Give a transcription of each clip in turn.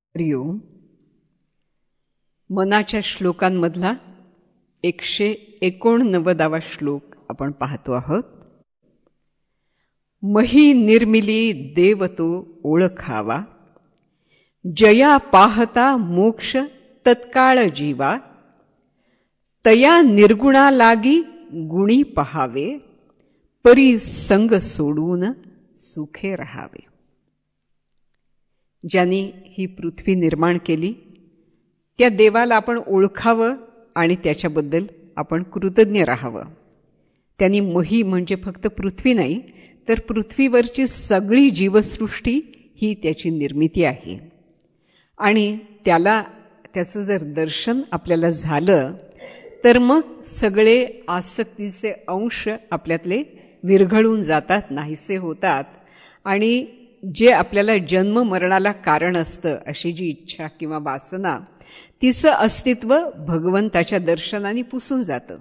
हरिओम. मनाच्या श्लोकांमधला 189वा श्लोक आपण पाहतो आहोत. मही निर्मिली देव तो ओळखावा, जया पाहता मोक्ष तत्काळ जीवा, तया निर्गुणा लागी गुणी पहावे, परी संग सोडून सुखे राहावे. ज्यांनी ही पृथ्वी निर्माण केली त्या देवाला आपण ओळखावं आणि त्याच्याबद्दल आपण कृतज्ञ राहावं. त्यांनी मही म्हणजे फक्त पृथ्वी नाही तर पृथ्वीवरची सगळी जीवसृष्टी ही त्याची निर्मिती आहे. आणि त्याचं जर दर्शन आपल्याला झालं तर मग सगळे आसक्तीचे अंश आपल्यातले विरघळून जातात, नाहीसे होतात. आणि जे आपल्याला जन्म मरणाला कारण असतं अशी जी इच्छा किंवा वासना, तिचं अस्तित्व भगवंताच्या दर्शनाने पुसून जातं.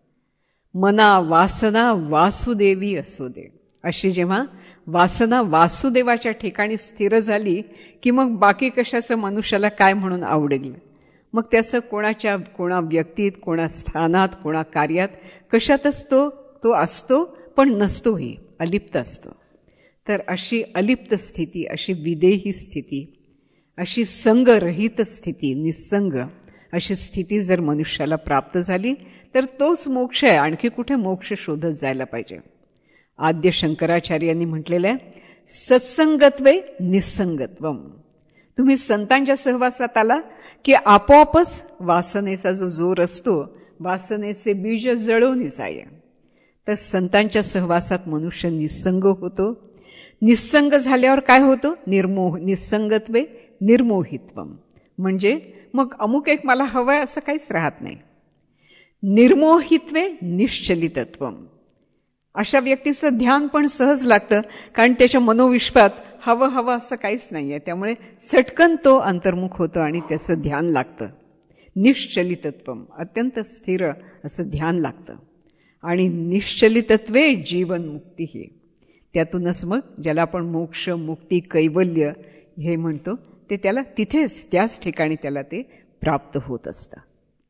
मना वासना वासुदेवी असू दे, अशी जेव्हा वासना वासुदेवाच्या ठिकाणी स्थिर झाली की मग बाकी कशाचं मनुष्याला काय म्हणून आवडेल. मग त्याचं कोणा व्यक्तीत, कोणा स्थानात, कोणा कार्यात, कशातच तो असतो पण नसतोही, अलिप्त असतो. तर अशी अलिप्त स्थिती, अशी विदेही स्थिती, अशी संगरहित स्थिती, निसंग अशी स्थिती जर मनुष्याला प्राप्त झाली तर तोच मोक्ष आहे. आणखी कुठे मोक्ष शोधत जायला पाहिजे. आद्य शंकराचार्यांनी म्हटलेलं आहे, सत्संगत्वे निसंगत्वम. तुम्ही संतांच्या सहवासात आला की आपोआपच वासनेचा जो जोर असतो, वासनेचे बीज जळून जाय. तर संतांच्या सहवासात मनुष्य निसंग होतो. निसंग झाल्यावर काय होतं? निसंगत्वे निर्मोहित्वम. म्हणजे मग अमुक एक मला हवंय असं काहीच राहत नाही. निर्मोहित्वे निश्चलितत्वम. अशा व्यक्तीचं ध्यान पण सहज लागतं, कारण त्याच्या मनोविश्वात हवं असं काहीच नाहीये. त्यामुळे चटकन तो अंतर्मुख होतो आणि त्याचं ध्यान लागतं. निश्चलितत्वम, अत्यंत स्थिर असं ध्यान लागतं. आणि निश्चलितत्वे जीवनमुक्ती ही, त्यातूनच मग ज्याला आपण मोक्ष, मुक्ती, कैवल्य हे म्हणतो ते त्याला तिथेच त्याच ठिकाणी त्याला ते प्राप्त होत असतं.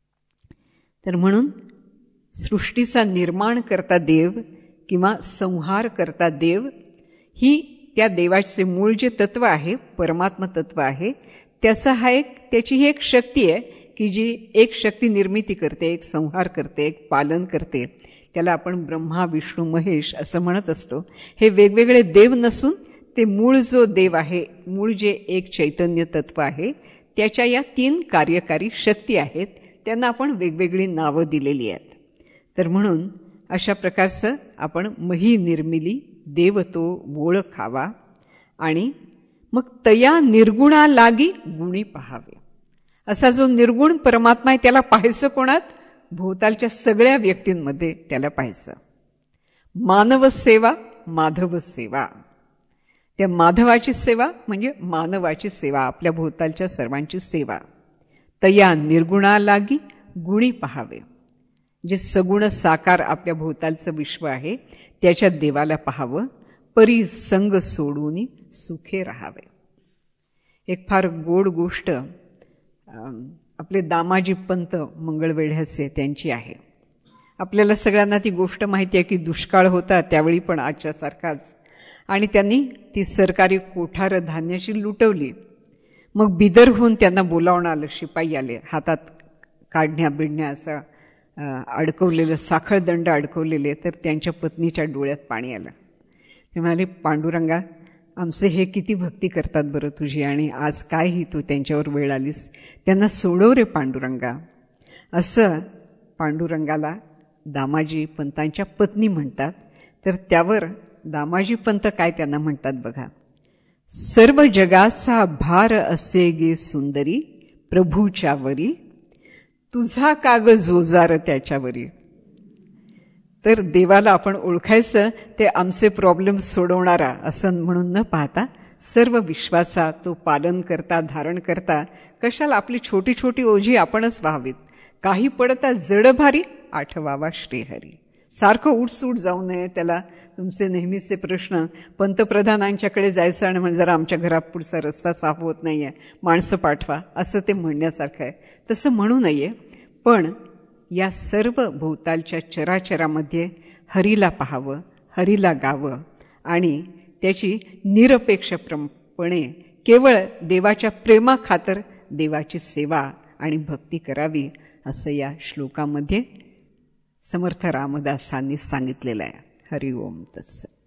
तर म्हणून सृष्टीचा निर्माण करता देव किंवा संहार करता देव ही त्या देवाचे मूळ जे तत्व आहे, परमात्मा तत्व आहे, त्याची ही एक शक्ती आहे की जी एक शक्ती निर्मिती करते, एक संहार करते, एक पालन करते. त्याला आपण ब्रह्मा, विष्णू, महेश असं म्हणत असतो. हे वेगवेगळे देव नसून ते मूळ जो देव आहे, मूळ जे एक चैतन्य तत्व आहे, त्याच्या या 3 कार्यकारी शक्ती आहेत. त्यांना आपण वेगवेगळी नावं दिलेली आहेत. तर म्हणून अशा प्रकारचं आपण मही निर्मिली देव तो ओळखावा आणि मग तया निर्गुणा लागी गुणी पहावे. असा जो निर्गुण परमात्मा आहे त्याला पाहायचं कोणात? भोवतालच्या सगळ्या व्यक्तींमध्ये त्याला पाहायचं. मानव सेवा, माधव सेवा. त्या माधवाची सेवा म्हणजे मानवाची सेवा, आपल्या भोवतालच्या सर्वांची सेवा. तया निर्गुणा लागी गुणी पहावे. जे सगुण साकार आपल्या भोवतालचं विश्व आहे त्याच्यात देवाला पाहावं. परी संग सोडून सुखे राहावे. एक फार गोड गोष्ट आपले दामाजी पंत मंगळवेढ्याचे त्यांची आहे. आपल्याला सगळ्यांना ती गोष्ट माहिती आहे की दुष्काळ होता त्यावेळी पण आजच्या सारखाच, आणि त्यांनी ती सरकारी कोठार धान्याची लुटवली. मग बिदरहून त्यांना बोलावणं आलं. शिपाई आले, हातात काढण्या बिडण्या असं अडकवलेलं, साखळदंड अडकवलेले. तर त्यांच्या पत्नीच्या डोळ्यात पाणी आलं. ते म्हणाले, पांडुरंगा, आमचे हे किती भक्ती करतात बरं तुझी, आणि आज काय ही तू त्यांच्यावर वेळ आलीस, त्यांना सोडव रे पांडुरंगा. असं पांडुरंगाला दामाजी पंतांच्या पत्नी म्हणतात. तर त्यावर दामाजी पंत काय त्यांना म्हणतात बघा. सर्व जगाचा भार असे गे सुंदरी, प्रभूच्यावरी तुझा काग जोजार त्याच्यावरी. तर देवाला आपण ओळखायचं ते आमचे प्रॉब्लेम सोडवणारा असं म्हणून न पाहता सर्व विश्वाचा तो पालन करता, धारण करता. कशाला आपली छोटी छोटी ओझी आपणच व्हावीत. काही पडता जड भारी, आठवावा श्रीहरी. सारखं उठसूट जाऊ नये. त्याला तुमचे नेहमीचे प्रश्न, पंतप्रधानांच्याकडे जायचं आणि म्हणजे जरा आमच्या घरापुढचा रस्ता साफ होत नाहीये, माणसं पाठवा, असं ते म्हणण्यासारखं आहे. तसं म्हणू नये. पण या सर्व भोवतालच्या चराचरामध्ये हरीला पाहावं, हरीला गावं आणि त्याची निरपेक्षपणे केवळ देवाच्या प्रेमाखातर देवाची सेवा आणि भक्ती करावी, असं या श्लोकामध्ये समर्थ रामदासांनी सांगितलेलं आहे. हरि ओम तत्सत.